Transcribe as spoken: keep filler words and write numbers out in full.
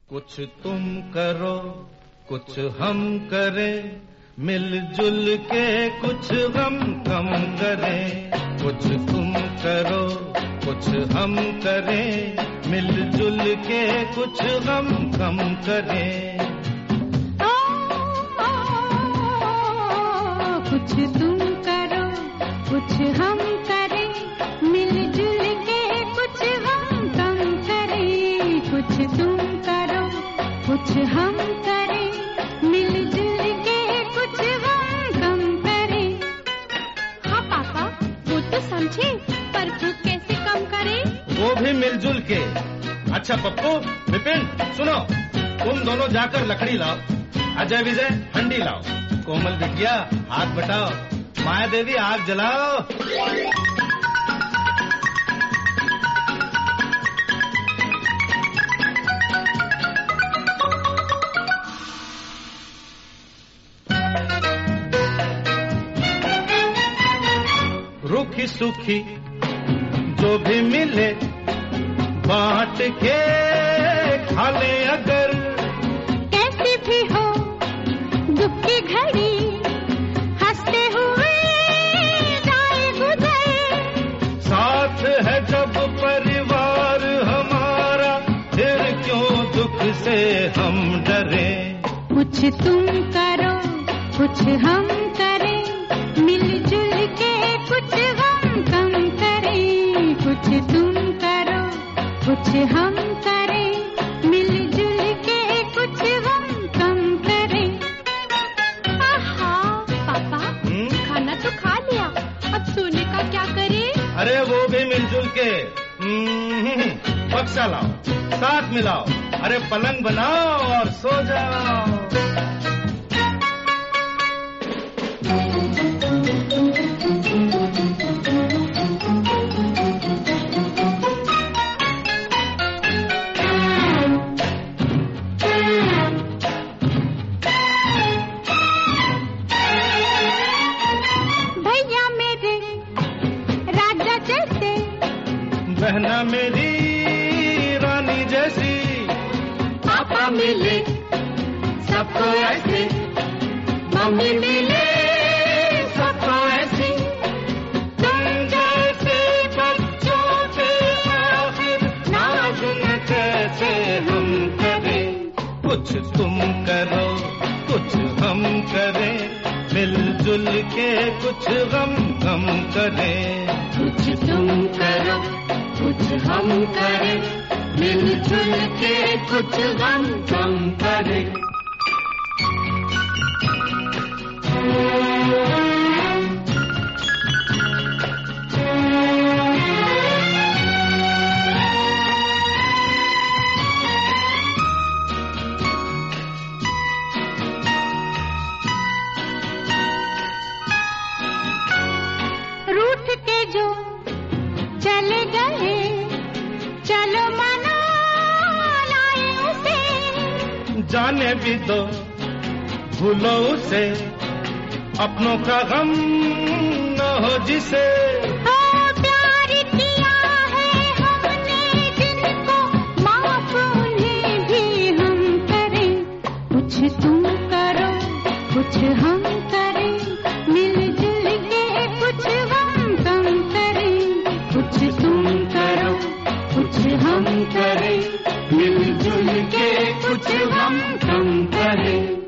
कुछ तुम करो कुछ हम करें, मिलजुल के कुछ हम कम करें। कुछ तुम करो कुछ हम करें, मिलजुल के कुछ हम कम करें। ओ, ओ, ओ, कुछ तुम करो कुछ हम करें, मिलजुल के कुछ हम कम करें। कुछ तुम करो कुछ हम करें, मिलजुल के कुछ हम कम करें। हाँ पापा, वो तो समझे, पर भूख कैसे कम करें? वो भी मिलजुल के। अच्छा पप्पू, विपिन, सुनो, तुम दोनों जाकर लकड़ी लाओ, अजय विजय हंडी लाओ, कोमल बिटिया हाथ बटाओ, माया देवी आग जलाओ। रूखी सूखी जो भी मिले बांट के खा ले, अगर कैसी भी हो दुख की घड़ी, हंसते हुए जाए गुजर। साथ है जब परिवार हमारा, फिर क्यों दुख से हम डरे। कुछ तुम करो कुछ हम करें, मिलजुल के कुछ हम कम करें। कुछ तुम करो कुछ हम करें, मिलजुल के कुछ हम कम करें। आहा पापा, खाना तो खा लिया, अब सोने का क्या करें? अरे वो भी मिलजुल के। बक्सा लाओ, साथ मिलाओ, अरे पलंग बनाओ और सो जाओ। भैया मेरे राजा जैसे, बहना मेरी रानी जैसी, पापा मिले सबको ऐसे, मम्मी मिले सबको ऐसी। तुम जैसे बच्चों से आखिर नाज न कैसे हम करें। कुछ तुम करो कुछ हम करें, मिलजुल के कुछ हम कम करें। कुछ तुम करो कुछ हम करें, मिलजुल के कुछ हम कम करें। रूठ के जो चले गए, चलो मना लाए उसे। जाने भी दो भूलो उसे, अपनों का गम न हो जिसे। ओ प्यार किया है हमने जिनको, माफ उन्हें भी हम करें। कुछ तुम करो कुछ हम करें, मिलजुल के कुछ हम कम करें। कुछ तुम करो कुछ हम करें, मिलजुल के कुछ हम कम करें।